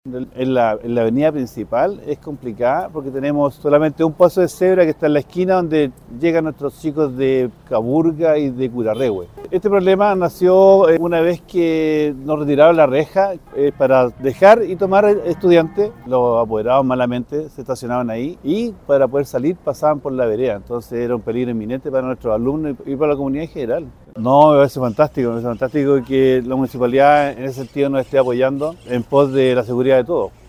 En la avenida principal es complicada porque tenemos solamente un paso de cebra que está en la esquina donde llegan nuestros chicos de Caburga y de Curarrehue. Este problema nació una vez que nos retiraron la reja para dejar y tomar estudiantes. Los apoderados malamente se estacionaban ahí y para poder salir pasaban por la vereda. Entonces era un peligro inminente para nuestros alumnos y para la comunidad en general. No, me parece fantástico que la municipalidad en ese sentido nos esté apoyando en pos de la seguridad de todos.